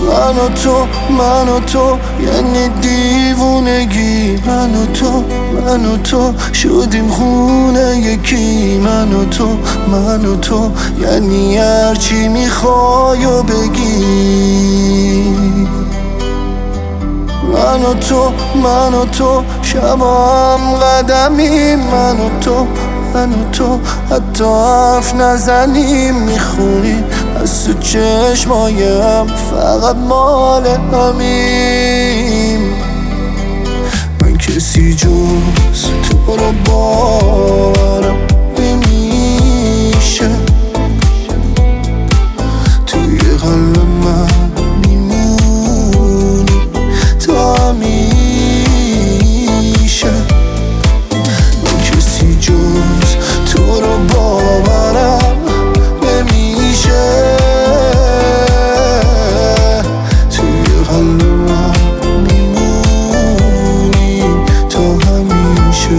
من و تو یعنی دیوونگی، من و تو شدیم خونه یکی. من و تو یعنی هرچی میخوای و بگی. من و تو شبا هم قدمیم. من و تو حتی حرف نزنیم میخونیم از تو چشمایم، فقط مال همیم. من کسی جز تو رو باورم نمیشه، توی قلب من میمونی تا همیشه. من کسی جز تو رو باورم نمیشه، توی قلب من میمونی تا همیشه.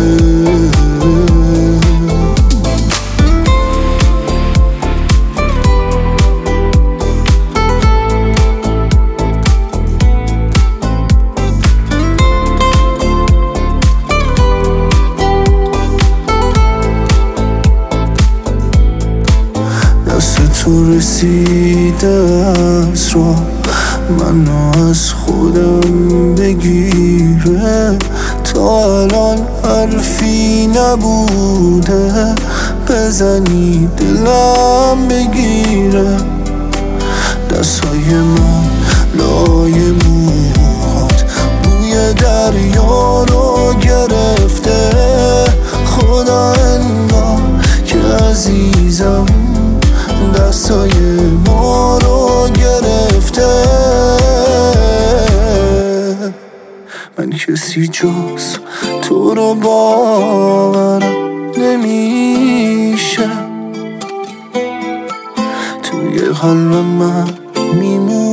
تو رسیده از را منو از خودم بگیره، تا الان حرفی نبوده بزنی دلم بگیره. دستای من لای موهات بوی دریا رو گرفته، خدا انگار که عزیزم دستای ما رو گرفته. من کسی جز تو رو باورم نمیشه، توی قلب من میمونی